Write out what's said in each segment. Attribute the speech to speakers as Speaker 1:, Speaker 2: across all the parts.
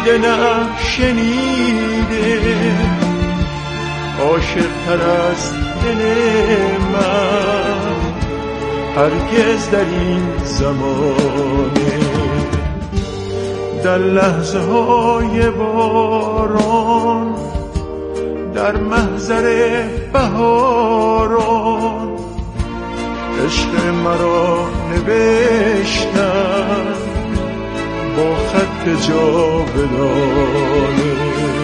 Speaker 1: دیده نه شنیده، عاشق‌تر از دل من هرگز در این زمانه. در لحظه های باران، در محضر بهاران، عشق مرا نوشتن با خط جاودانه.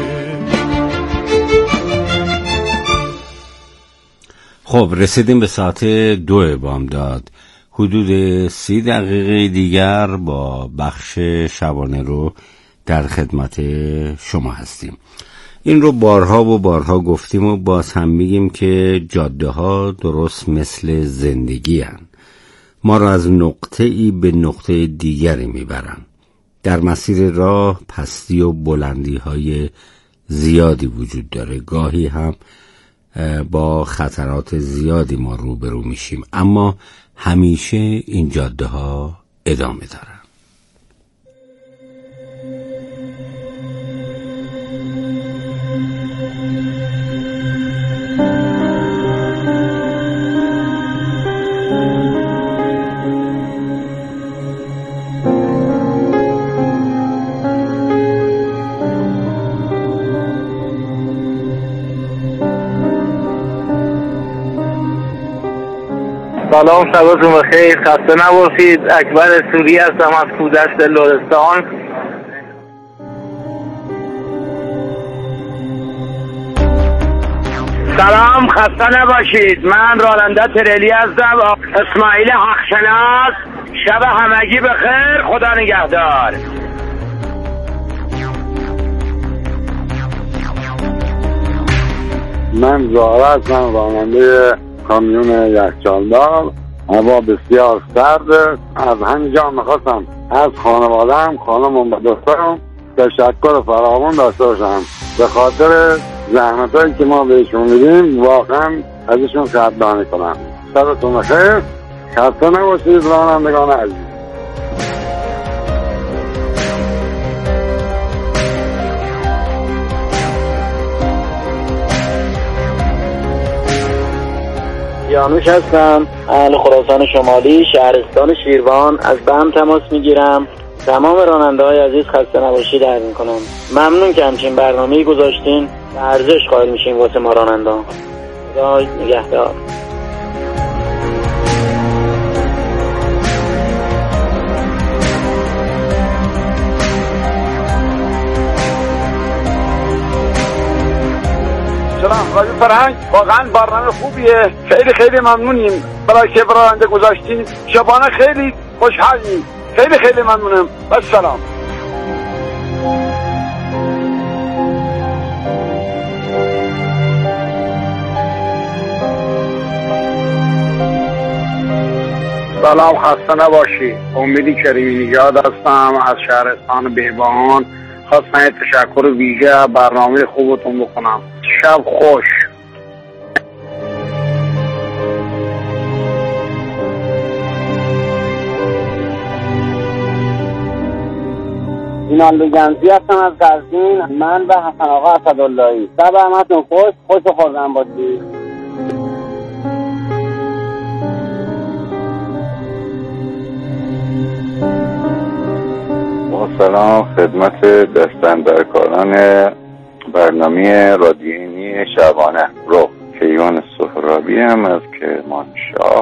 Speaker 2: خب رسیدیم به ساعت 2 بامداد. حدود 30 دقیقه دیگر با بخش شبانه رو در خدمت شما هستیم. این رو بارها و بارها گفتیم و باز هم میگیم که جاده ها درست مثل زندگی هن. ما را از نقطه ای به نقطه دیگری میبرن. در مسیر راه پستی و بلندی های زیادی وجود داره. گاهی هم با خطرات زیادی ما روبرو میشیم، اما همیشه این جاده ها ادامه دارن.
Speaker 3: سلام، شبتون بخیر، خسته نباشید. اکبر سوری هستم از کودشت لرستان. سلام، خسته نباشید. من راننده تریلی هستم، اسماعیل حقشناس. شب همگی بخیر، خدا نگهدار.
Speaker 4: من زهره هستم، راننده کامیون یخچالدار. هوا بسیار سرد. از همینجا میخواستم از خانواده‌ام، خانمم و دخترم تشکر فراوان داشته باشم به خاطر زحمتایی که ما بهشون میدیم. واقعا ازشون قدردانی کنم. شبتون بخیر، خسته نباشید رانندگان عزیز.
Speaker 3: یانوش هستم، اهل خراسان شمالی، شهرستان شیروان. از بم تماس میگیرم. تمام راننده های عزیز خسته نباشید عرض میکنم. ممنون که همچین برنامه‌ای گذاشتین. ارزش قائل میشیم واسه ما راننده. خدا نگهدار.
Speaker 4: سلام رادیو فرهنگ، واقعا برنامه خوبیه. خیلی خیلی ممنونیم برای که برنامه گذاشتین. شبانه خیلی خوشحالیم. خیلی خیلی ممنونم. و سلام. سلام، خسته نباشی. امیدی کریمی نژاد هستم از شهرستان بهبهان. خواستم تشکر ویژه برنامه خوبتون بکنم. شب خوش.
Speaker 5: اینان لوگنزی هستم از قزوین. من و حسن آقا اسداللهی. شب همتون خوش و خورم باشید.
Speaker 4: سلام خدمت دستاندرکاران برنامه رادیویی شبانه رو. کیوان سهرابی هم از کرمانشاه.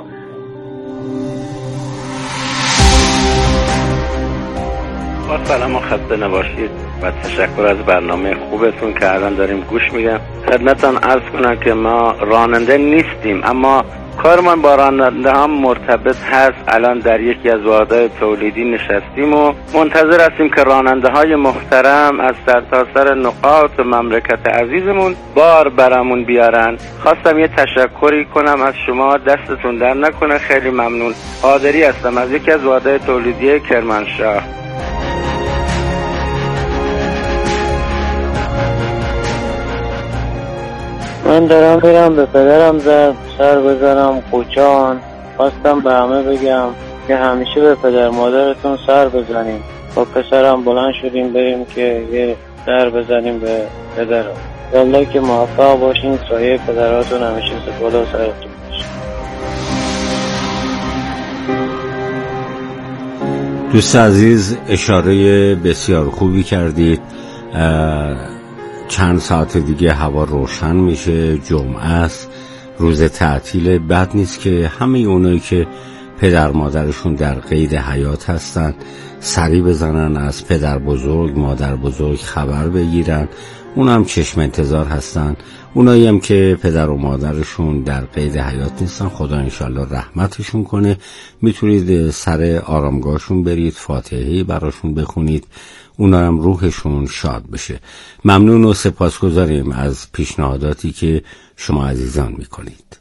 Speaker 6: با سلام و خسته نباشید و تشکر از برنامه خوبتون که الان داریم گوش میدیم. خدمتتان عرض کنم که ما راننده نیستیم، اما کارمان با راننده هم مرتبط هست. الان در یکی از واحدهای تولیدی نشستیم و منتظر هستیم که راننده های محترم از سرتاسر نقاط مملکت عزیزمون بار برامون بیارن. خواستم یه تشکری کنم از شما، دستتون در نکنه. خیلی ممنون. قادری هستم از یکی از واحدهای تولیدی کرمانشاه.
Speaker 5: من دارم میرم به پدرم سر بزنم کوچان. خواستم به همه بگم که همیشه به پدر مادرتون سر بزنیم.
Speaker 3: با پسرم بلند شدیم بریم که یه در بزنیم به پدرم. یالله که موفق باشین، سایه پدراتون همیشه بالا سرتون باشه.
Speaker 2: دوست عزیز، اشاره بسیار خوبی کردید. چند ساعت دیگه هوا روشن میشه، جمعه است، روز تعطیل. بد نیست که همه اونایی که پدر مادرشون در قید حیات هستن سری بزنن، از پدر بزرگ مادر بزرگ خبر بگیرن. اون هم چشم انتظار هستن. اونایی هم که پدر و مادرشون در قید حیات نیستن، خدا انشالله رحمتشون کنه. میتونید سر آرامگاهشون برید، فاتحه براشون بخونید، اونا هم روحشون شاد بشه. ممنون و سپاسگزاریم از پیشنهاداتی که شما عزیزان میکنید.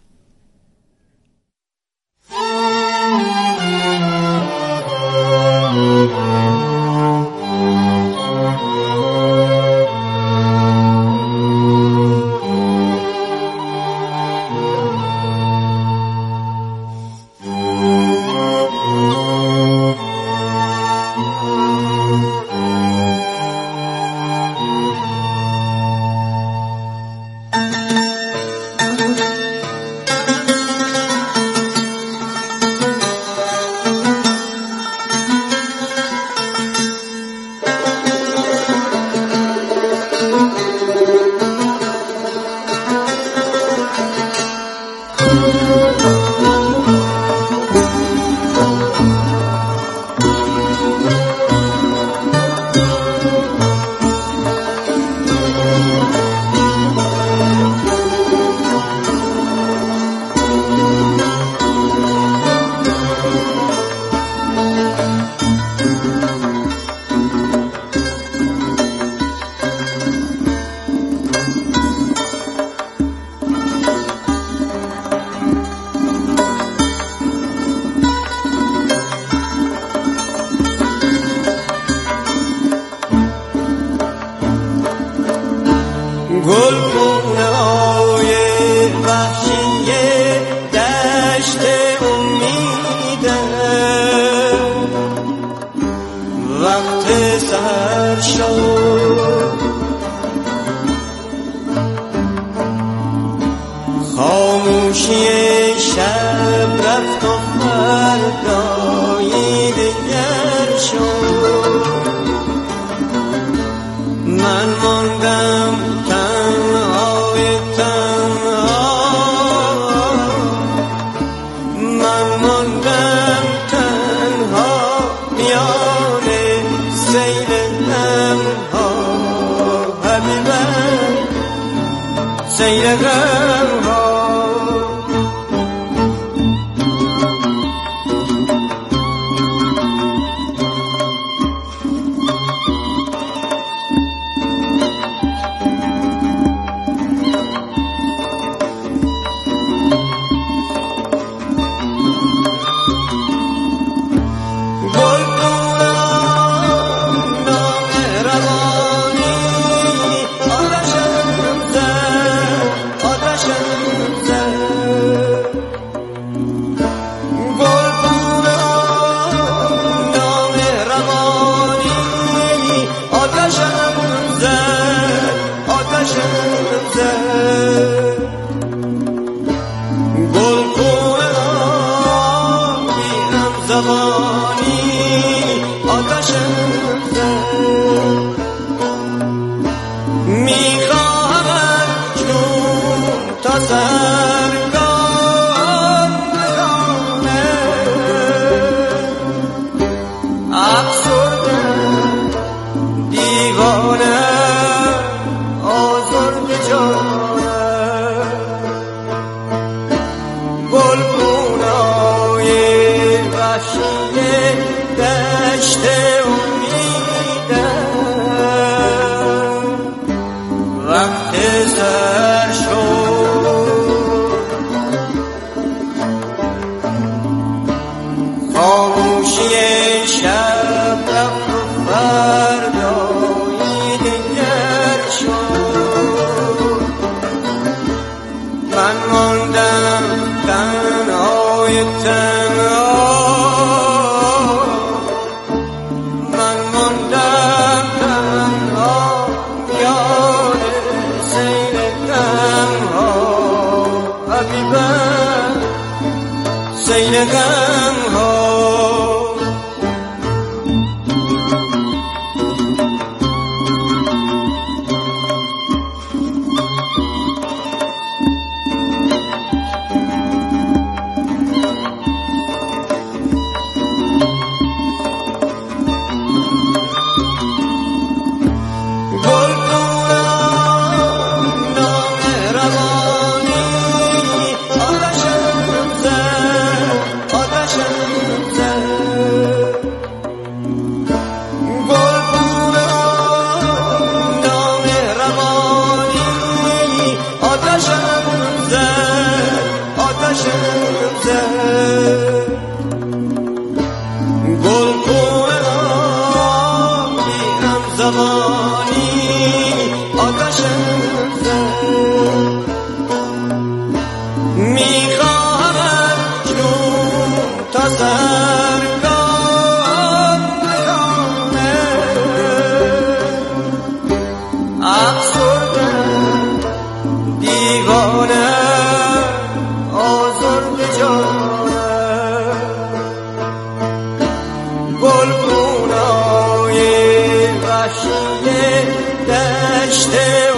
Speaker 7: گلگونای وحشی دشت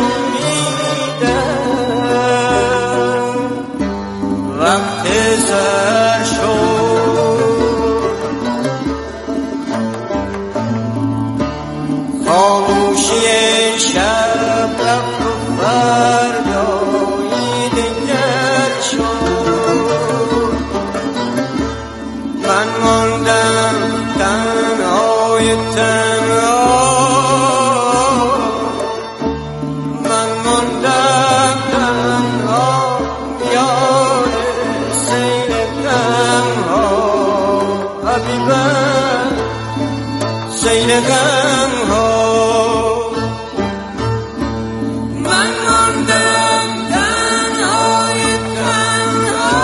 Speaker 7: امیدم وقت سر شد خاموشی شب رفت و فردایی دگر شد من ماندم تنهای تنها من ماندم تنها یاد سیل غمها حبیبم سیل غمها من ماندم تنهای تنها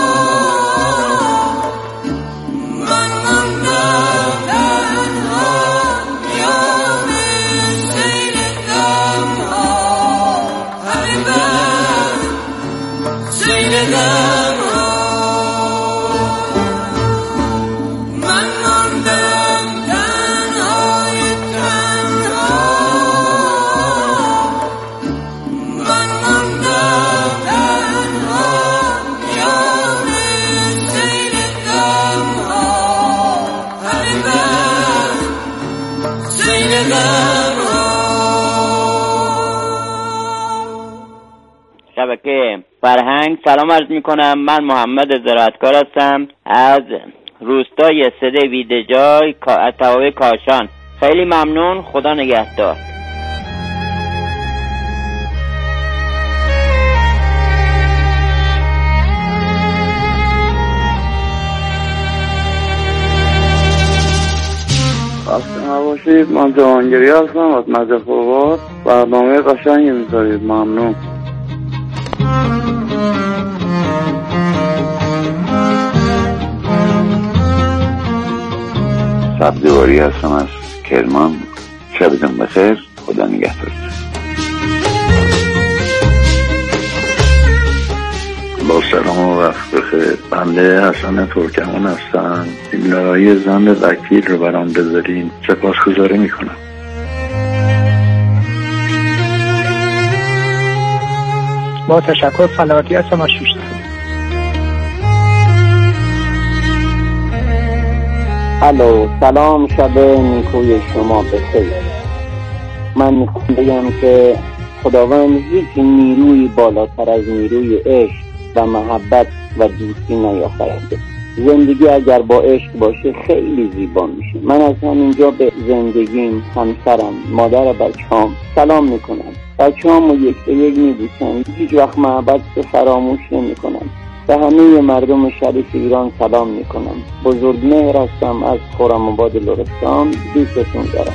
Speaker 7: من ماندم تنها یاد سیل غمها حبیبم سیل غمها من ماندم تنهای تنها من ماندم تنها یاد سیل غمها حبیبم سیل غمها.
Speaker 3: شبکه فرهنگ سلام عرض می کنم. من محمد زراعتکار هستم از روستای سده ویدجای توابع کاشان. خیلی ممنون، خدا نگهدار.
Speaker 4: خسته نباشید. من جهانگیری هستم از نجف آباد. برنامه قشنگی میذارید، ممنون.
Speaker 8: سبزواری هستم از کرمان. شبتون بخیر، خدا نگهدار. با سلام و وقت بخیر. بنده حسن ترکمان هستم. بیماری زن وکیل رو برام بذارین سپاسگزاری میکنم.
Speaker 9: با تشکر. فلاحاتی هستم از شوشتر.
Speaker 5: الو، سلام، شب نیکوی شما بخیر. من میخوام بگم که خداوند هیچ نیروی بالاتر از نیروی عشق و محبت و دوستی نیافریده. زندگی اگر با عشق باشه خیلی زیبا میشه. من از همینجا به زندگیم، همسرم، مادر بچه‌ام سلام میکنم. بچه‌امو یک به یک میبوسم. هیچ وقت محبت رو فراموش نمیکنم. به همه مردم شریف ایران سلام میکنم. بزرگمهر هستم از خرم‌آباد لرستان. دوستتون دارم.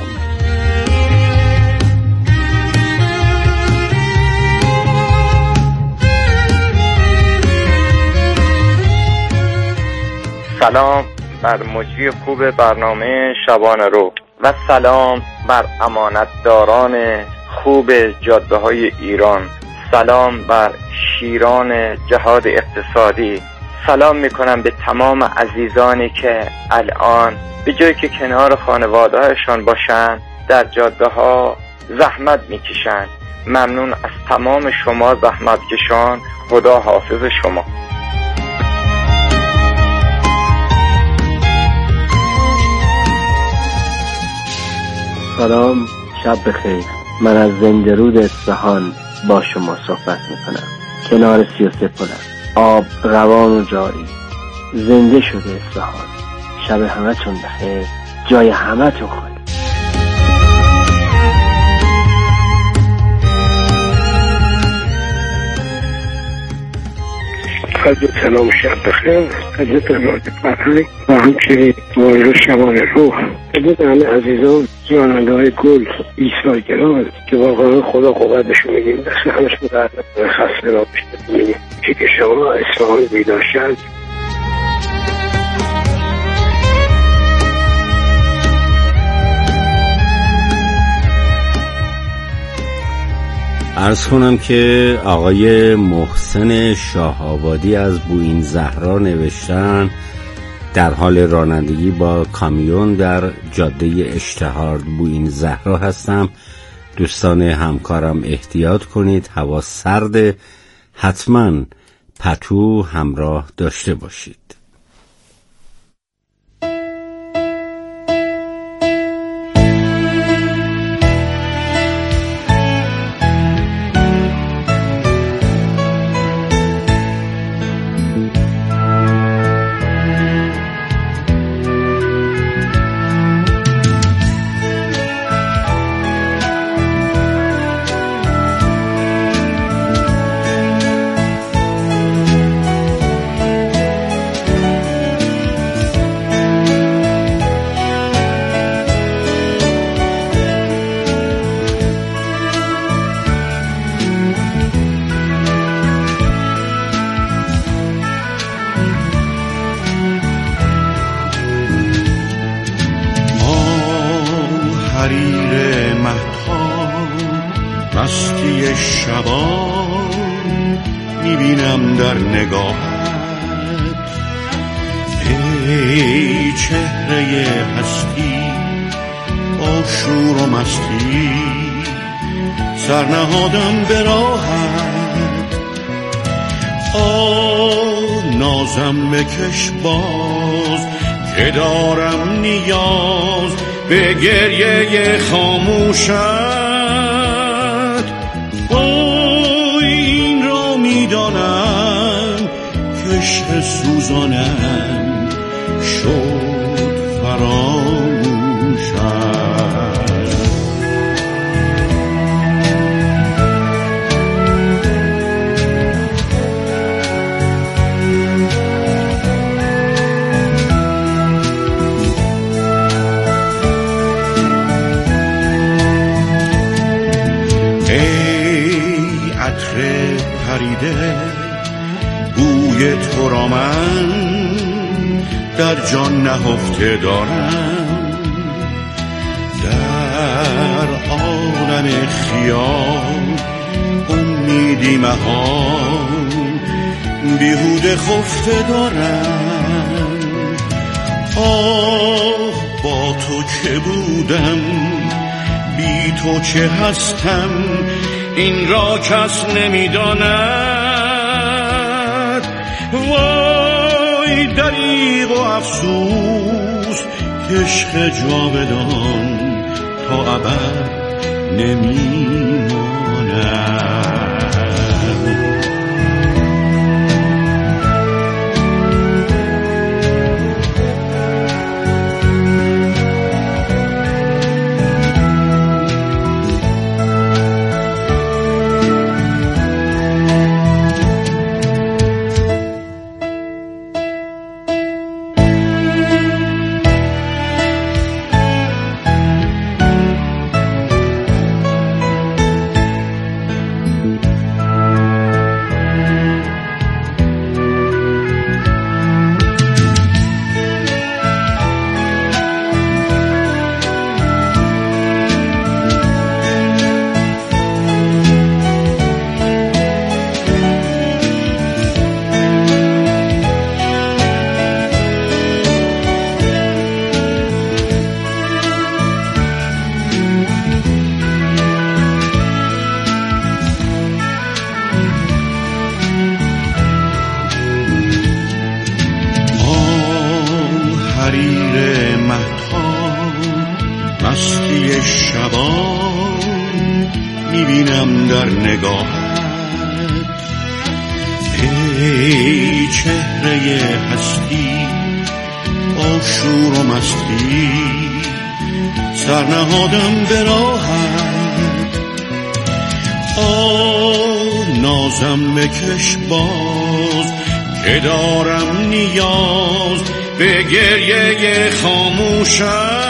Speaker 10: سلام بر مجری خوب برنامه شبانه رو و سلام بر امانتداران خوب جاده های ایران. سلام بر شیران جهاد اقتصادی. سلام میکنم به تمام عزیزانی که الان به جایی که کنار خانواده‌هاشون باشن در جاده ها زحمت میکشن. ممنون از تمام شما زحمت کشان. خدا حافظ شما.
Speaker 11: سلام، شب بخیر. من از زنده اصفهان با شما صحبت میکنم. کنار 33 پل آب روان و جاری. زنده شده اصفهان. شب همتون بخیر. جای همتون خالی.
Speaker 9: سلام، شب بخیر. حضرت رادی فرهنگ و همچنین مورد شبانه روح. حضرت همه عزیزان راننده های گل ایثارگران که واقعا خدا قوتشون میگیم. دست همشون در خسته نباشید میگیم که شما اصفهان بیدار شد.
Speaker 2: عرض کنم که آقای محسن شاه آبادی از بوئین زهرا نوشتن در حال رانندگی با کامیون در جاده اشتهارد بوئین زهرا هستم. دوستان همکارم احتیاط کنید، هوا سرده، حتما پتو همراه داشته باشید.
Speaker 1: حریر مهتاب مستی شبان میبینم در نگاهت، ای چهره هستی با شور و مستی، سرنهادم به راهت، نازم بکش باز که دارم نیاز به گریه خاموشت. این را میدانم که عشق سوزانم شد فراموشت. پریده بوی تو را من در جان نهفته دارم، در عالم خیال امیدی مهان بیهوده خفته دارم. با تو که بودم بی تو چه هستم، این را کس نمیداند. وای دریغ و افسوس که عشق جاودان تا ابد نمیماند. حریر مهتاب مستی شبان میبینم در نگاهت، ای چهره هستی با شور و مستی، سرنهادم به راهت، نازم بکش باز که دارم نیاز به گریه خاموشت.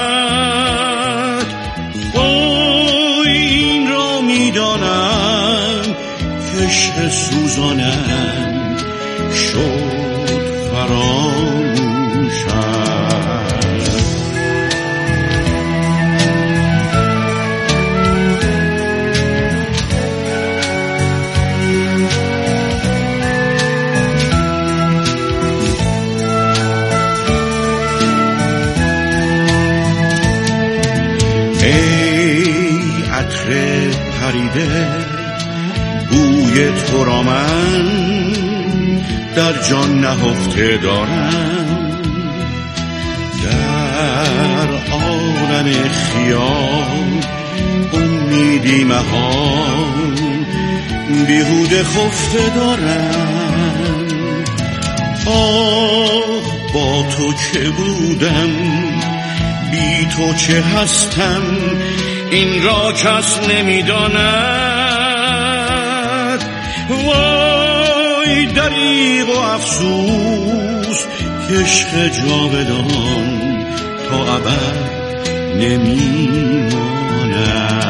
Speaker 1: این را میدانم که عشق سوزانم شد فراموشت. ای عطر پریده بوی تو را من در جان نهفته دارم، در عالم خیال امیدی مهان بیهوده خفته دارم. آه با تو چه بودم، بی تو چه هستم، این را کس نمیداند. وای دریغ و افسوس که عشق جاودان تا ابد نمیماند.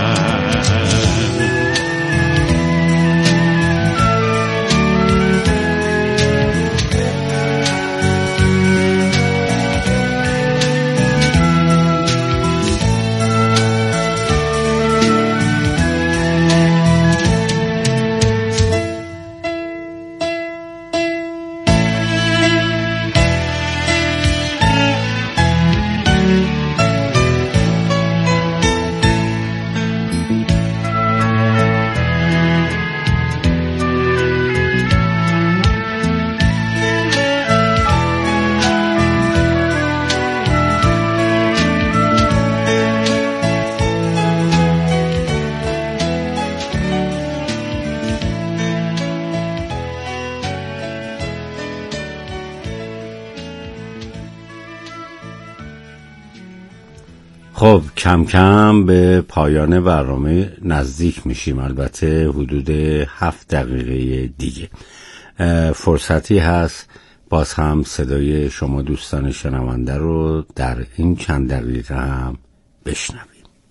Speaker 2: خب کم کم به پایان برنامه نزدیک میشیم، البته حدود 7 دقیقه دیگه فرصتی هست باز هم صدای شما دوستان شنونده رو در این چند دقیقه هم بشنویم.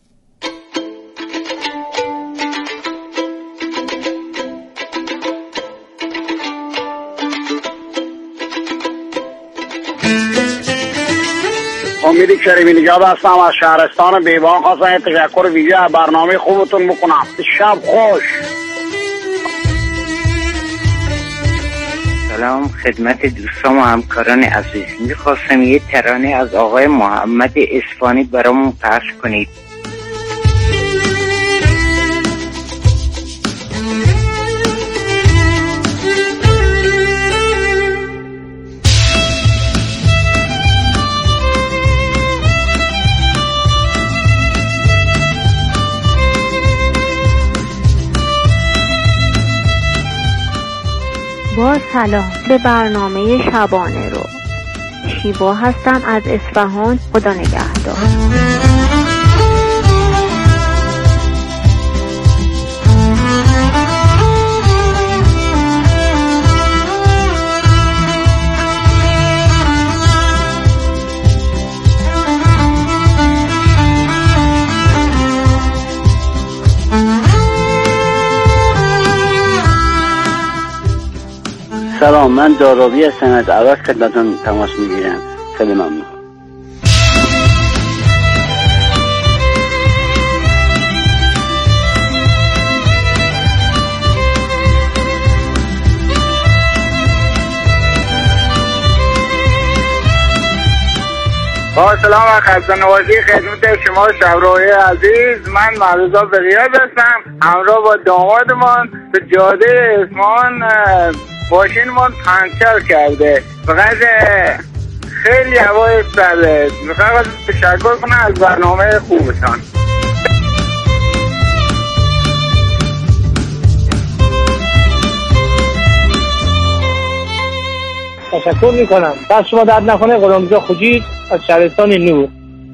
Speaker 12: امیدی کریمی نژاد هستم از شهرستان بیوان. خواستم تشکر ویژه از برنامه خوبتون بکنم. شب خوش.
Speaker 13: سلام خدمت دوستان و همکاران عزیز. میخواستم یه ترانه از آقای محمد اصفهانی برامون پخش کنید.
Speaker 14: با سلام به برنامه شبانه رو. شیوا هستم از اصفهان. خدا نگهدار.
Speaker 5: سلام، من داراوی هستم از عراق خدمتتون تماس میگیرم. خیلی ممنون.
Speaker 12: با سلام و خسته‌نوازی خدمت شما شهرهای عزیز. من معروضا بغیاد هستم، همراه با دامادمان به جاده اصفهان ماشینمان پنچر کرده. فقط خیلی هوای سرده. میخوام تشکر کنم از برنامه خوبتان.
Speaker 15: تشکر میکنم. دست شما درد نکنه. غلامرضا خوجی از شهرستان نور.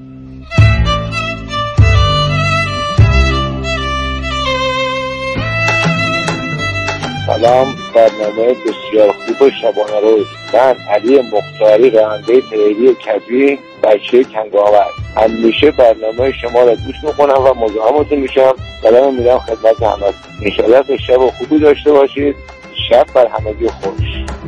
Speaker 16: سلام، برنامه بسیار خوب شبانه روز. من علی مختاری، راننده تریلی کبی، بچه کنگاور، همیشه برنامه شما را گوش میکنم و مزاحمتون میشم. سلام میدم خدمت همه. انشالله به شب خوبی داشته باشید. شب بر همگی خوش.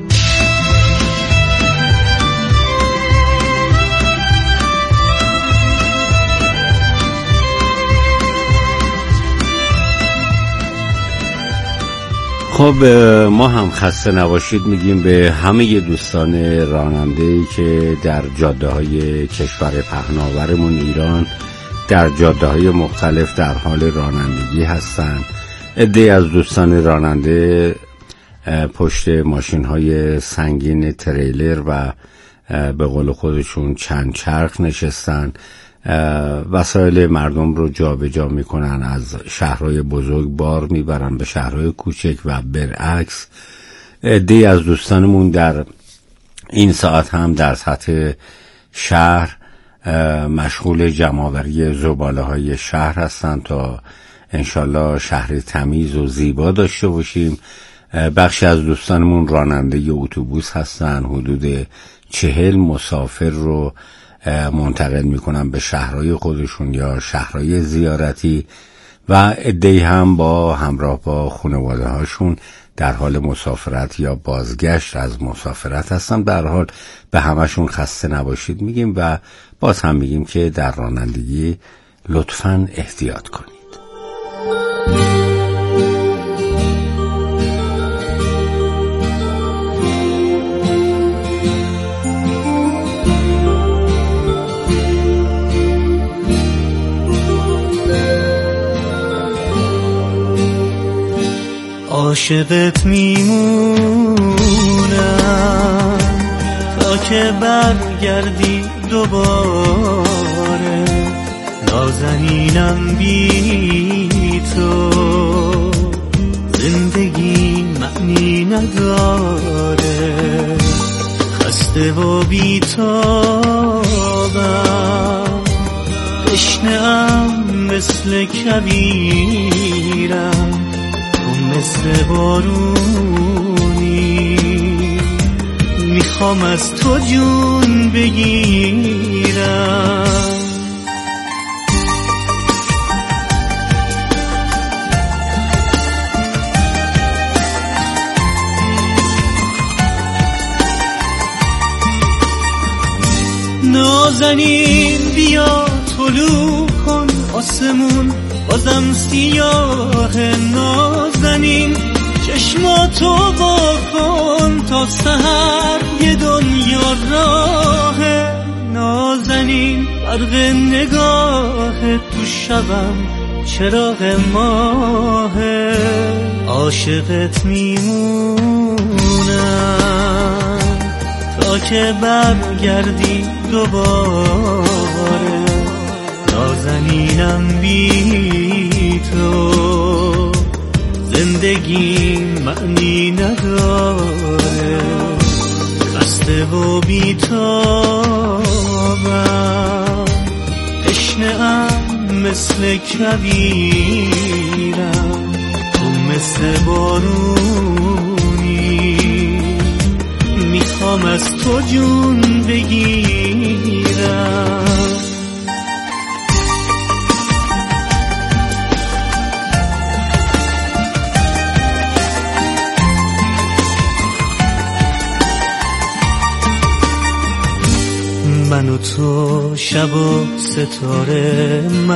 Speaker 2: خب ما هم خسته نباشید میگیم به همه دوستان راننده‌ای که در جاده‌های کشور پهناورمون ایران در جاده‌های مختلف در حال رانندگی هستند. عده‌ای از دوستان راننده پشت ماشین‌های سنگین تریلر و به قول خودشون چند چرخ نشستن، وسایل مردم رو جابجا میکنن، از شهرهای بزرگ بار میبرن به شهرهای کوچک و برعکس. عده‌ای از دوستانمون در این ساعت هم در سطح شهر مشغول جمع‌آوری زباله‌های شهر هستن تا انشالله شهر تمیز و زیبا داشته باشیم. بخشی از دوستانمون راننده اتوبوس هستن، حدود 40 مسافر رو منتقل میکنن به شهرهای خودشون یا شهرهای زیارتی و عده‌ای هم با همراه با خانواده هاشون در حال مسافرت یا بازگشت از مسافرت هستن. در حال به همشون خسته نباشید میگیم و باز هم میگیم که در رانندگی لطفاً احتیاط کنید.
Speaker 7: عاشقت میمونم تا که برگردی دوباره، نازنینم بی تو زندگی معنی نداره، خسته و بی تابم، تشنه‌ام مثل کویرم، مثل بارونی میخوام از تو جون بگیرم. نازنین بیا طلوع کن آسمون بازم سیاه، نازنین چشماتو وا کن تا سحر یه دنیا راهه، نازنین برق نگاه تو شبم چراغ ماهه، عاشقت میمونم تا که برگردی دوباره، نازنینم بی تو زندگی معنی نداره، خسته و بی تابم، تشنه‌ام مثل کویرم، تو مثل بارونی میخوام از تو جون بگیرم. من و تو شب و ستاره